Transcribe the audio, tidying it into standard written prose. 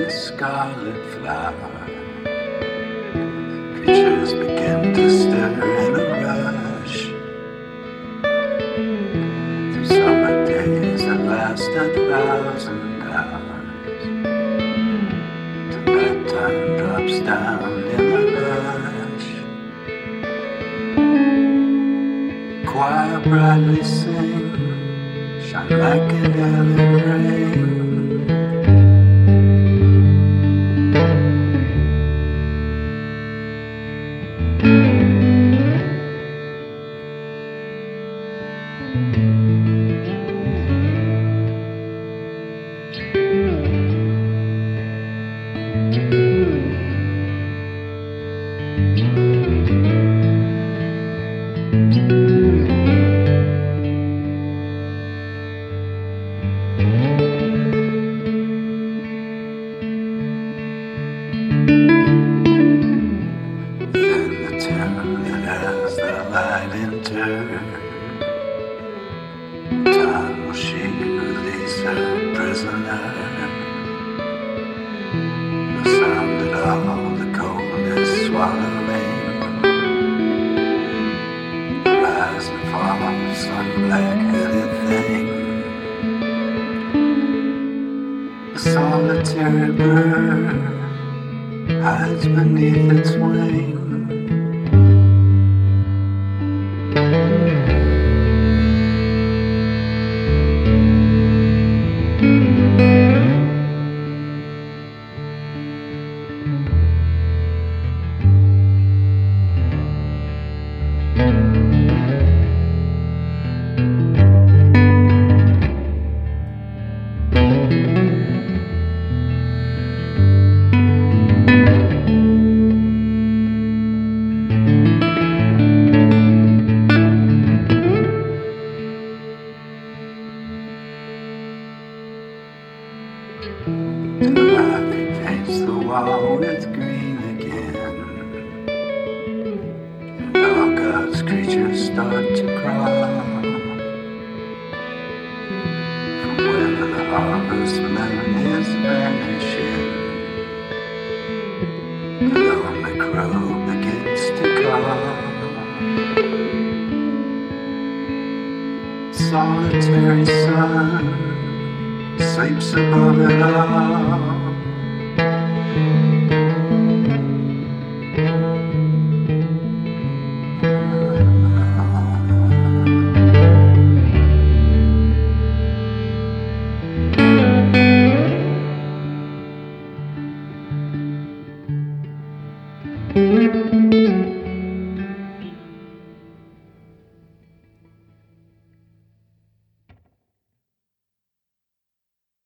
the scarlet flower. Creatures begin to stir in a rush through summer days that last 1,000 hours. Till nighttime drops down in a hush. Choir brightly sing, shine like an early rain. As the light enters, time will she release her prisoner. The sound that all the cold is swallowing, the rise and fall of some black-headed thing. The solitary bird hides beneath its wing. Life paints the wall with green again, and all God's creatures start to crawl from where the harvestman is vanishing. The lonely crow begins to call. Solitary sun sleeps above it all.